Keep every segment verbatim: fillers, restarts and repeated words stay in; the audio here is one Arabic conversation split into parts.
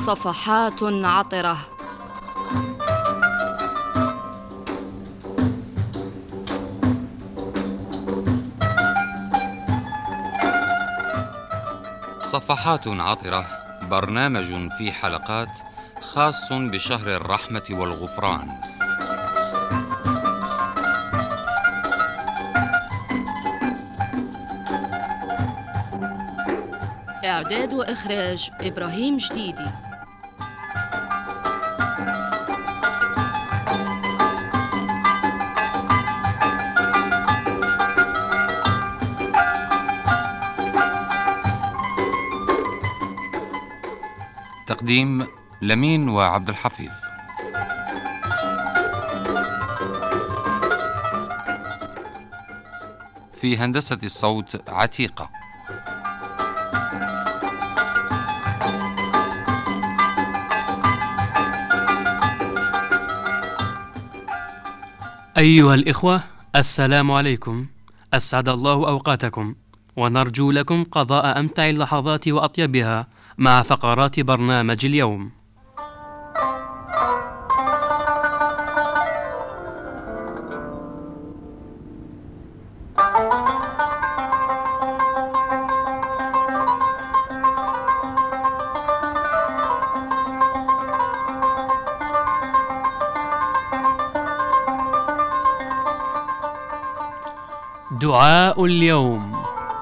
صفحات عطرة. صفحات عطرة برنامج في حلقات خاص بشهر الرحمة والغفران. إعداد وإخراج إبراهيم جديدي. تقديم لمين وعبد الحفيظ. في هندسة الصوت عتيقة. أيها الإخوة، السلام عليكم، أسعد الله أوقاتكم، ونرجو لكم قضاء أمتع اللحظات وأطيبها مع فقرات برنامج اليوم. دعاء اليوم.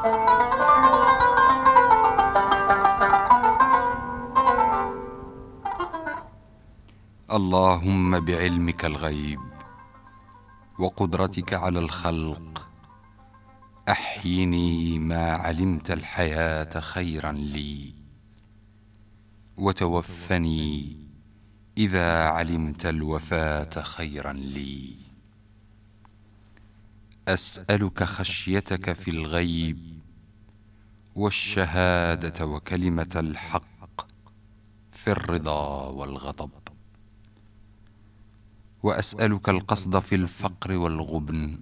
اللهم بعلمك الغيب وقدرتك على الخلق أحيني ما علمت الحياة خيرا لي، وتوفني إذا علمت الوفاة خيرا لي. أسألك خشيتك في الغيب والشهادة وكلمة الحق في الرضا والغضب، وأسألك القصد في الفقر والغبن،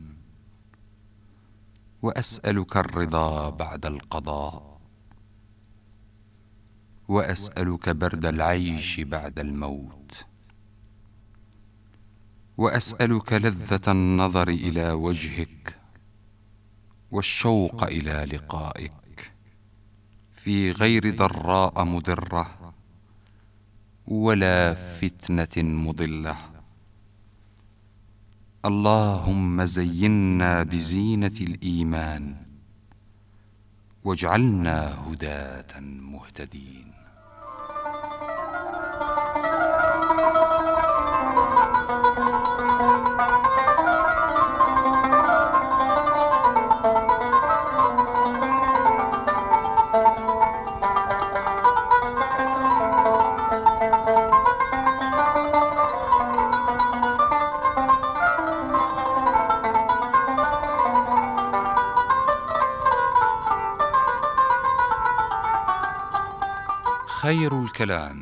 وأسألك الرضا بعد القضاء، وأسألك برد العيش بعد الموت، وأسألك لذة النظر إلى وجهك والشوق إلى لقائك في غير ضراء مضرة ولا فتنة مضلة. اللهم زينا بزينة الإيمان واجعلنا هداة مهتدين. خير الكلام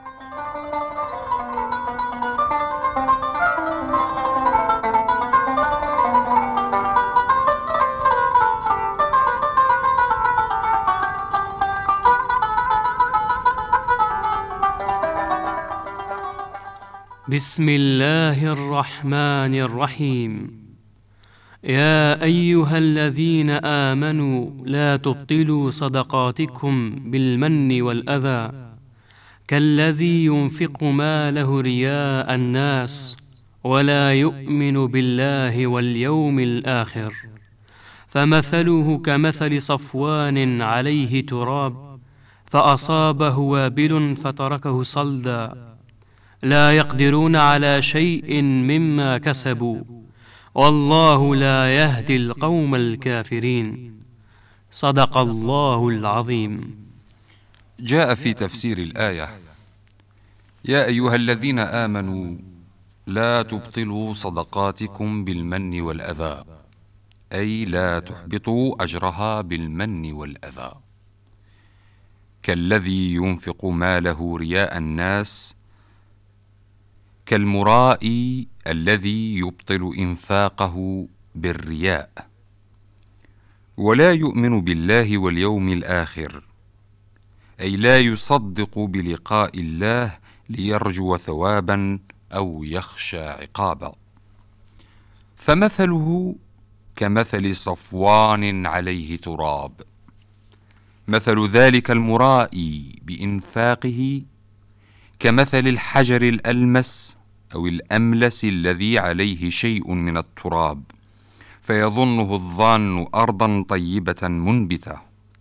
بسم الله الرحمن الرحيم. يا أيها الذين آمنوا لا تبطلوا صدقاتكم بالمن والأذى كالذي ينفق ماله رياء الناس ولا يؤمن بالله واليوم الآخر، فمثله كمثل صفوان عليه تراب فأصابه وابل فتركه صلدا، لا يقدرون على شيء مما كسبوا، والله لا يهدي القوم الكافرين. صدق الله العظيم. جاء في تفسير الآية: يا أيها الذين آمنوا لا تبطلوا صدقاتكم بالمن والأذى، أي لا تحبطوا أجرها بالمن والأذى، كالذي ينفق ماله رياء الناس، كالمرائي الذي يبطل إنفاقه بالرياء، ولا يؤمن بالله واليوم الآخر، أي لا يصدق بلقاء الله ليرجو ثوابا أو يخشى عقابا. فمثله كمثل صفوان عليه تراب، مثل ذلك المرائي بإنفاقه كمثل الحجر الألمس أو الأملس الذي عليه شيء من التراب، فيظنه الظان أرضا طيبة منبتة،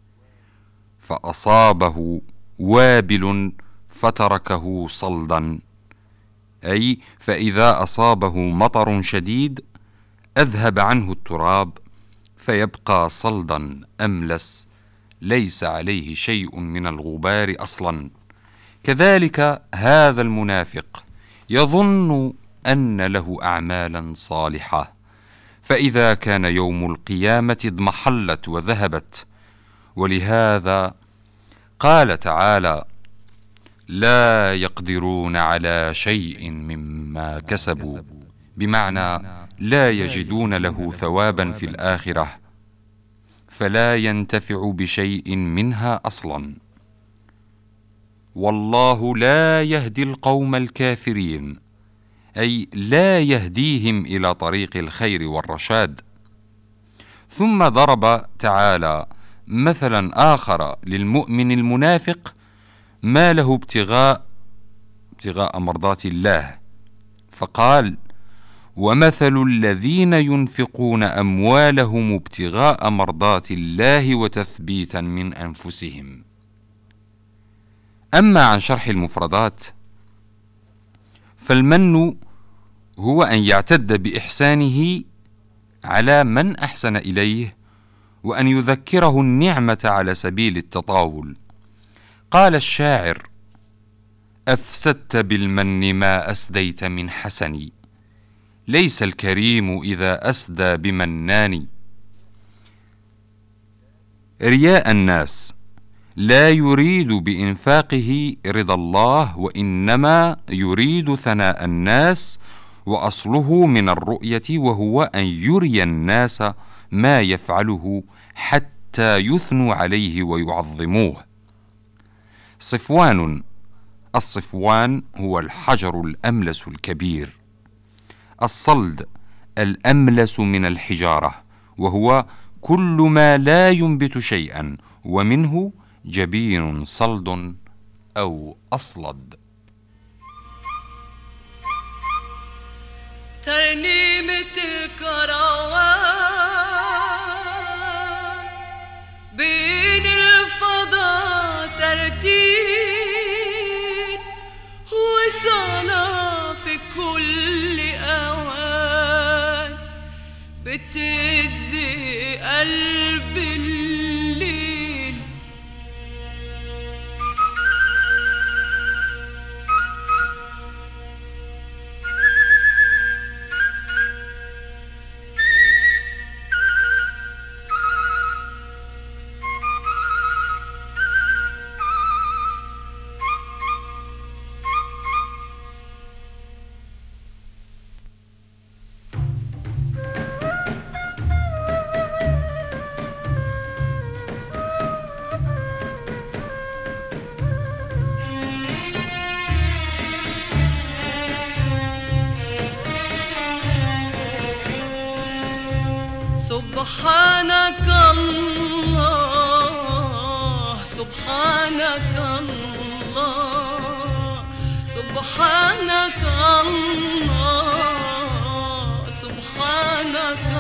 فأصابه وابل فتركه صلدا، أي فإذا أصابه مطر شديد أذهب عنه التراب فيبقى صلدا أملس ليس عليه شيء من الغبار أصلا. كذلك هذا المنافق يظن أن له أعمالا صالحة، فإذا كان يوم القيامة اضمحلت وذهبت. ولهذا قال تعالى: لا يقدرون على شيء مما كسبوا، بمعنى لا يجدون له ثوابا في الآخرة، فلا ينتفع بشيء منها أصلا. والله لا يهدي القوم الكافرين، أي لا يهديهم إلى طريق الخير والرشاد. ثم ضرب تعالى مثلا آخر للمؤمن المنافق ما له ابتغاء ابتغاء مرضات الله، فقال: ومثل الذين ينفقون أموالهم ابتغاء مرضات الله وتثبيتا من أنفسهم. أما عن شرح المفردات، فالمن هو أن يعتد بإحسانه على من أحسن إليه، وأن يذكره النعمة على سبيل التطاول. قال الشاعر: أفسدت بالمن ما أسديت من حسني، ليس الكريم إذا أسدى بمنان. رياء الناس لا يريد بإنفاقه رضا الله، وإنما يريد ثناء الناس، وأصله من الرؤية، وهو أن يري الناس ما يفعله حتى يثنوا عليه ويعظموه. صفوان، الصفوان هو الحجر الأملس الكبير. الصلد الأملس من الحجارة، وهو كل ما لا ينبت شيئا، ومنه جبين صلد أو أصلد. ترنيمة الكروان بين الفضاء ترتيل وصلاة في كل أوان، بتهزي قلب الليل. سبحانك الله، سبحانك الله، سبحانك الله، سبحانك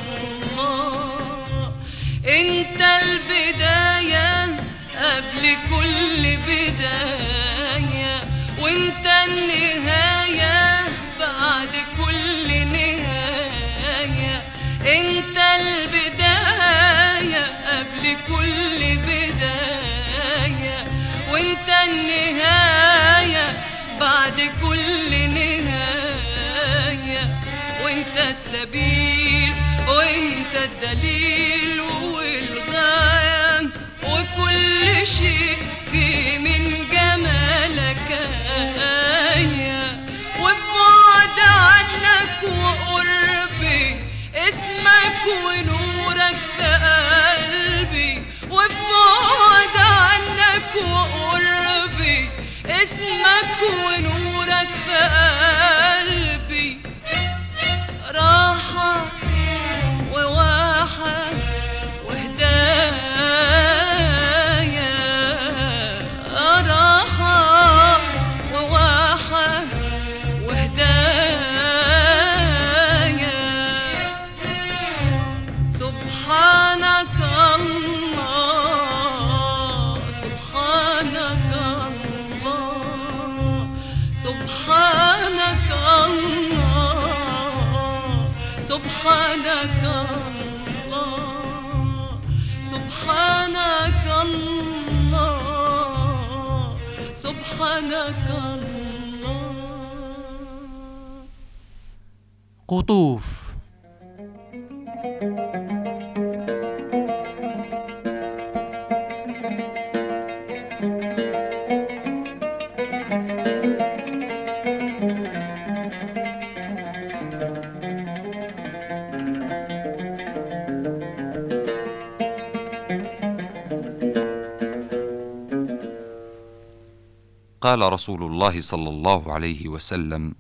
الله. انت البداية قبل كل بداية، وانت النهاية بعد كل نهاية. انت البداية قبل كل بداية، وانت النهاية بعد كل نهاية. وانت السبيل وانت الدليل والغاية، وكل شيء في من جمالك آية. وبعد عنك وقربي اسمك ونورك في قلبي، وبعد عنك وقربي ونورك في قلبي راحة وواحة وهدايا، راحة وواحة وهدايا. سبحانك الله سبحانك الله سبحانك الله سبحانك الله سبحانك الله سبحانك الله. قطوف. قال رسول الله صلى الله عليه وسلم: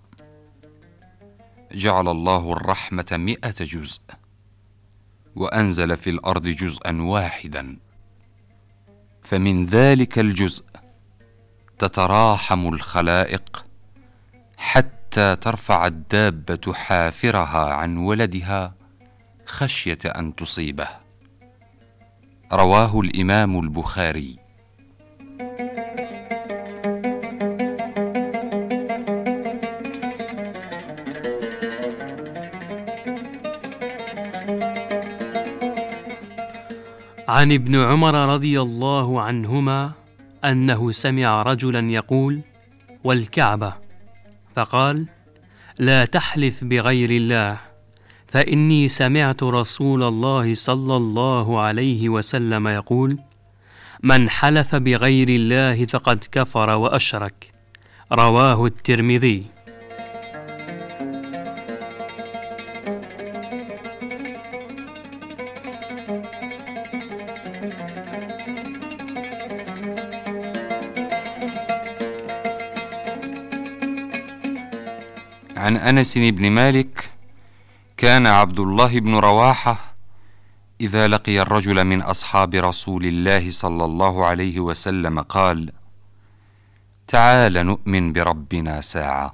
جعل الله الرحمة مئة جزء وأنزل في الأرض جزءا واحدا، فمن ذلك الجزء تتراحم الخلائق حتى ترفع الدابة حافرها عن ولدها خشية أن تصيبه. رواه الإمام البخاري. عن ابن عمر رضي الله عنهما أنه سمع رجلا يقول: والكعبة، فقال: لا تحلف بغير الله، فإني سمعت رسول الله صلى الله عليه وسلم يقول: من حلف بغير الله فقد كفر وأشرك. رواه الترمذي. عن أنس بن مالك: كان عبد الله بن رواحة إذا لقي الرجل من أصحاب رسول الله صلى الله عليه وسلم قال: تعال نؤمن بربنا ساعة.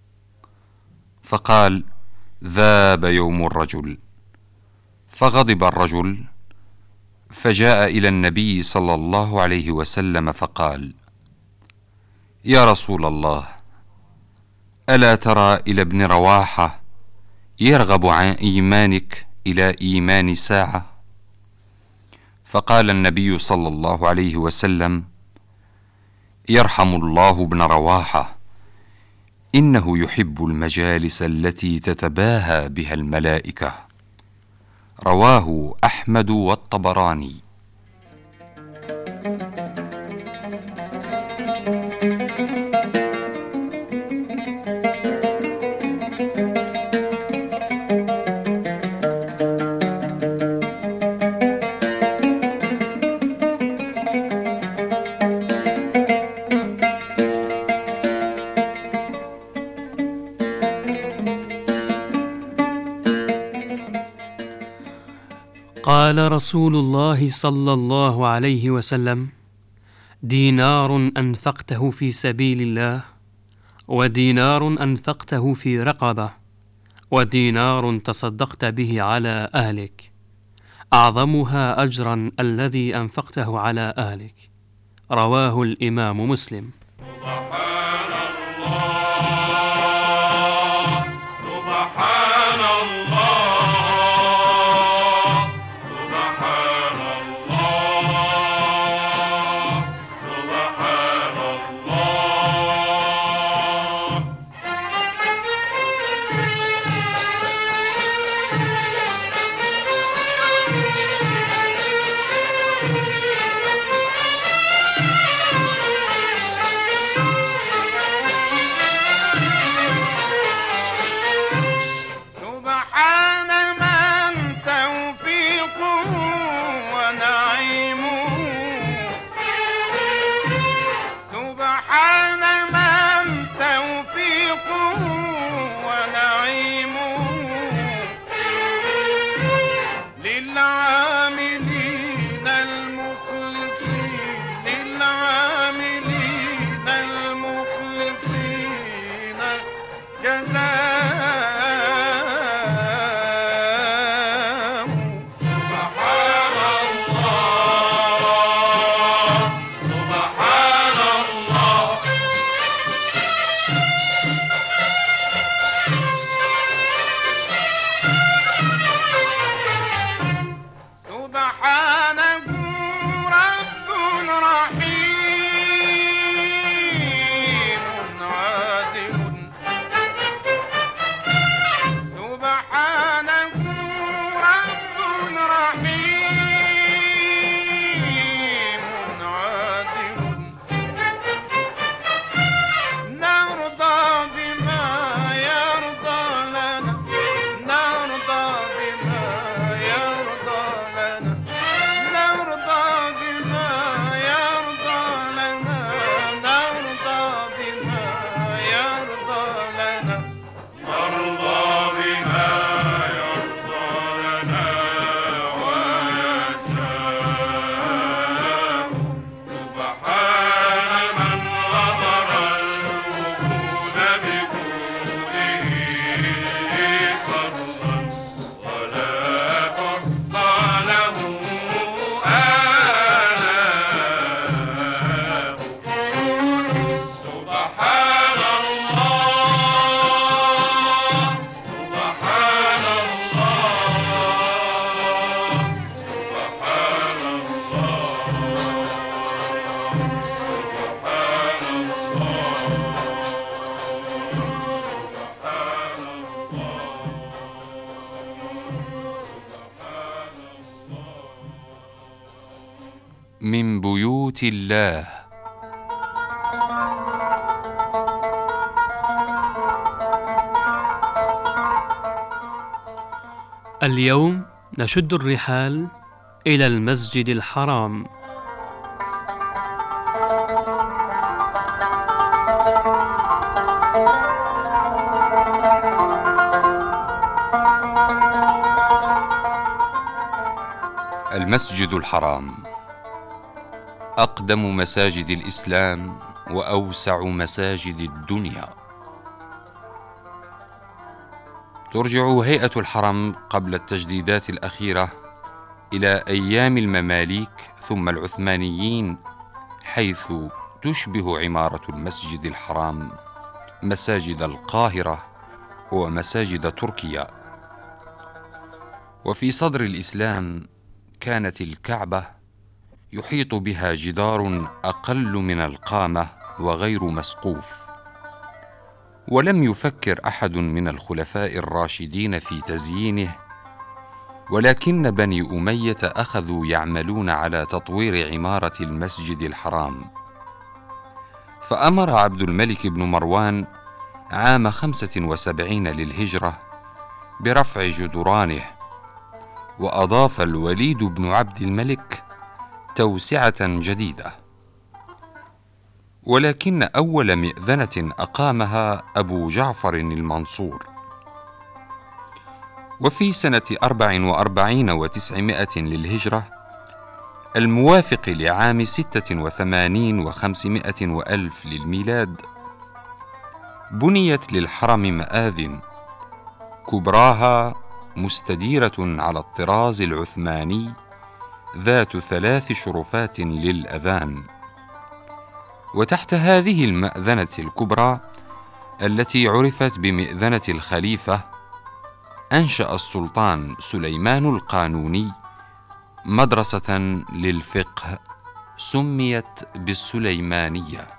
فقال: ذاب يوم الرجل. فغضب الرجل فجاء إلى النبي صلى الله عليه وسلم فقال: يا رسول الله، ألا ترى إلى ابن رواحة يرغب عن إيمانك إلى إيمان ساعة؟ فقال النبي صلى الله عليه وسلم: يرحم الله ابن رواحة، إنه يحب المجالس التي تتباهى بها الملائكة. رواه أحمد والطبراني. قال رسول الله صلى الله عليه وسلم: دينار أنفقته في سبيل الله، ودينار أنفقته في رقبة، ودينار تصدقت به على أهلك، أعظمها أجرا الذي أنفقته على أهلك. رواه الإمام مسلم. من بيوت الله. اليوم نشد الرحال إلى المسجد الحرام. المسجد الحرام أقدم مساجد الإسلام وأوسع مساجد الدنيا. ترجع هيئة الحرم قبل التجديدات الأخيرة إلى أيام المماليك ثم العثمانيين، حيث تشبه عمارة المسجد الحرام مساجد القاهرة ومساجد تركيا. وفي صدر الإسلام كانت الكعبة يحيط بها جدار أقل من القامة وغير مسقوف، ولم يفكر أحد من الخلفاء الراشدين في تزيينه، ولكن بني أمية أخذوا يعملون على تطوير عمارة المسجد الحرام، فأمر عبد الملك بن مروان عام خمسة وسبعين للهجرة برفع جدرانه، وأضاف الوليد بن عبد الملك توسعة جديدة. ولكن أول مئذنة أقامها أبو جعفر المنصور. وفي سنة أربع وأربعين وتسعمائة للهجرة الموافق لعام ستة وثمانين وخمسمائة وألف للميلاد، بنيت للحرم مآذن، كبراها مستديرة على الطراز العثماني ذات ثلاث شرفات للأذان. وتحت هذه المأذنة الكبرى التي عرفت بمئذنة الخليفة، أنشأ السلطان سليمان القانوني مدرسة للفقه سميت بالسليمانية.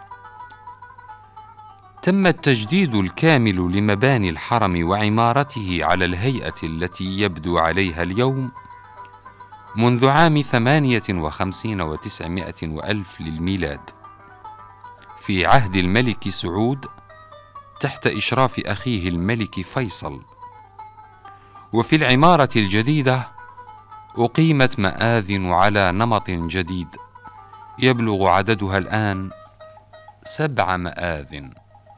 تم التجديد الكامل لمباني الحرم وعمارته على الهيئة التي يبدو عليها اليوم منذ عام ثمانية وخمسين وتسعمائة وألف للميلاد، في عهد الملك سعود تحت إشراف أخيه الملك فيصل. وفي العمارة الجديدة أقيمت مآذن على نمط جديد يبلغ عددها الآن سبع مآذن.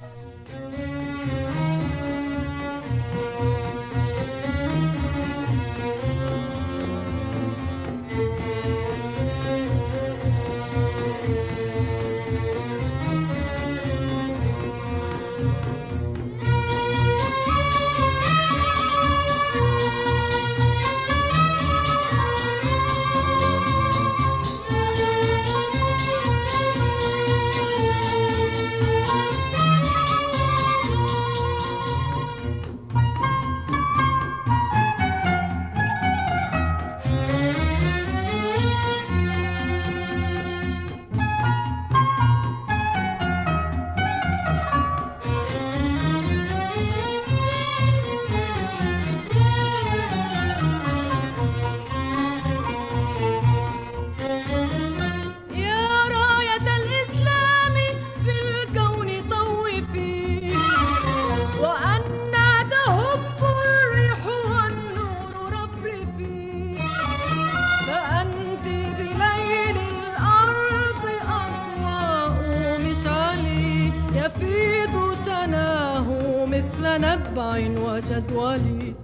يفيض سناه مثل نبع وجدول.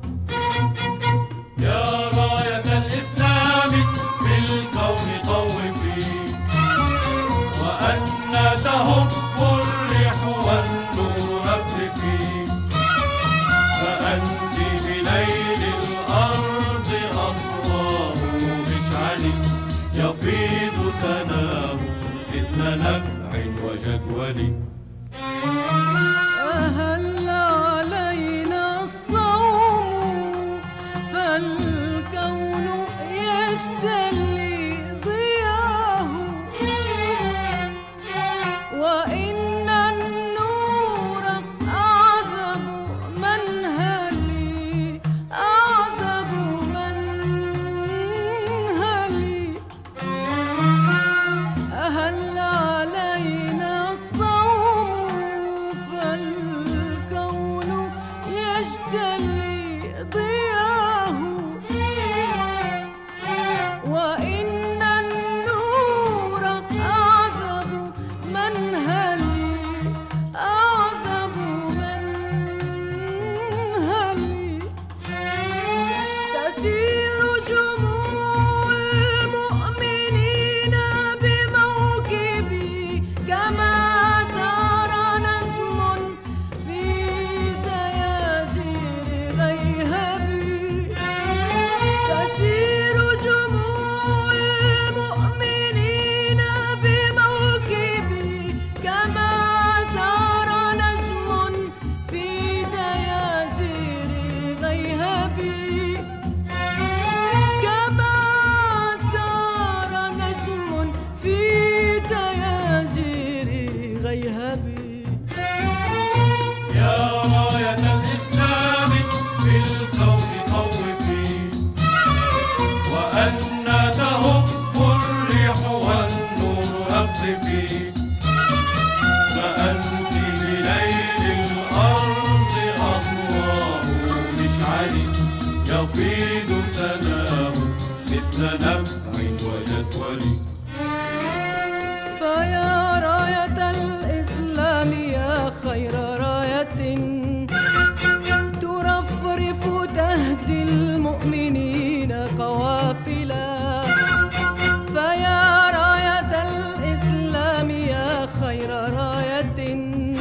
يا راية الإسلام في الكون طوفي، وأن تهب الريح والنور رفرفي، فأنت بليل الأرض أضواء مشعل، يفيض سناه مثل نبع وجدول. أهل علينا الصوم فالكون يجتلي ضياه، وإن النور أعذب منهلي أعذب منهلي. يفيد سناه مثل نبع وجدول. فيا راية الإسلام يا خير راية ترفرف تهدي المؤمنين قوافلا. فيا راية الإسلام يا خير راية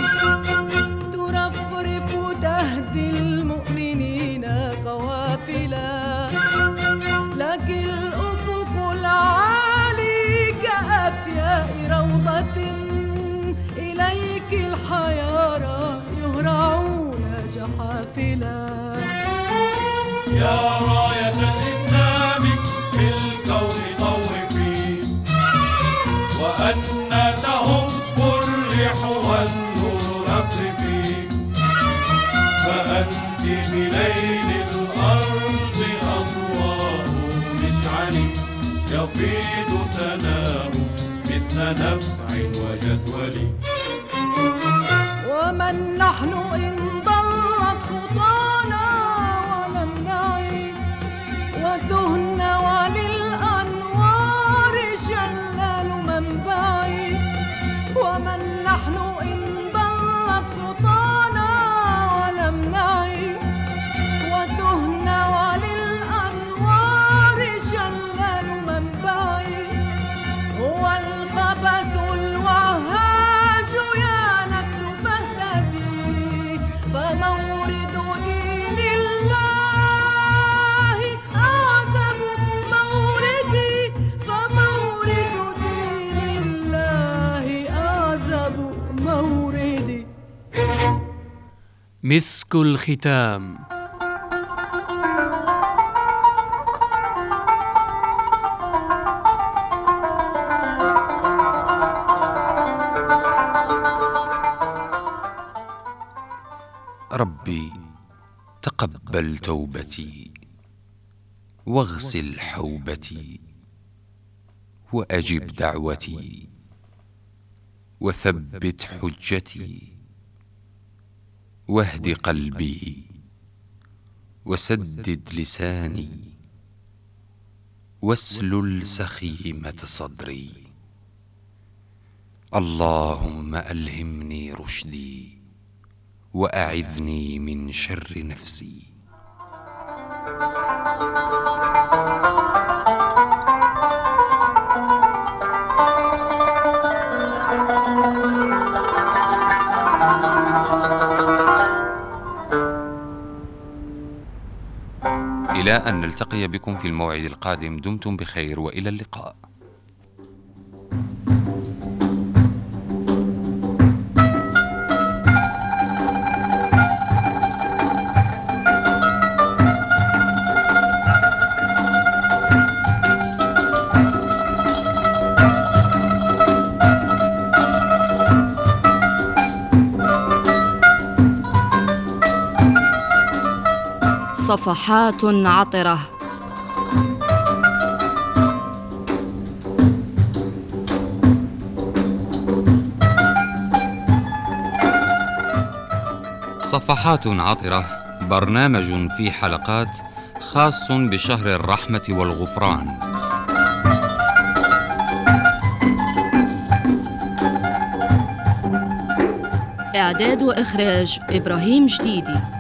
ترفرف تهدي المؤمنين قوافلا. لك الأفق العالي كأفياء روضة إليك الحيارى يهرعون جحافلا. يا راية الإسلام في الكون طوفي وأن تهب الريح والنور رفرفي. فأنت بليل الأرض أضواء مشعل يفيض سناه مثل نبع وجدول. ومن نحن إن ضلت خطانا ولم نعي وتهن وللأنوار شلال منبعي. ومن نحن إن ضلت خطانا ولم نعي وتهن وللأنوار شلال منبعي. هو القبس الوهاج يا نفس فاهتدي. فمورد دين الله أعظم موردي. فمورد دين الله أعظم موردي. مسك الختام. ربي تقبل توبتي واغسل حوبتي وأجب دعوتي وثبت حجتي واهد قلبي وسدد لساني واسلل سخيمة صدري. اللهم ألهمني رشدي وأعذني من شر نفسي. إلى أن نلتقي بكم في الموعد القادم، دمتم بخير وإلى اللقاء. صفحات عطرة. صفحات عطرة برنامج في حلقات خاص بشهر الرحمة والغفران. إعداد وإخراج إبراهيم جديدي.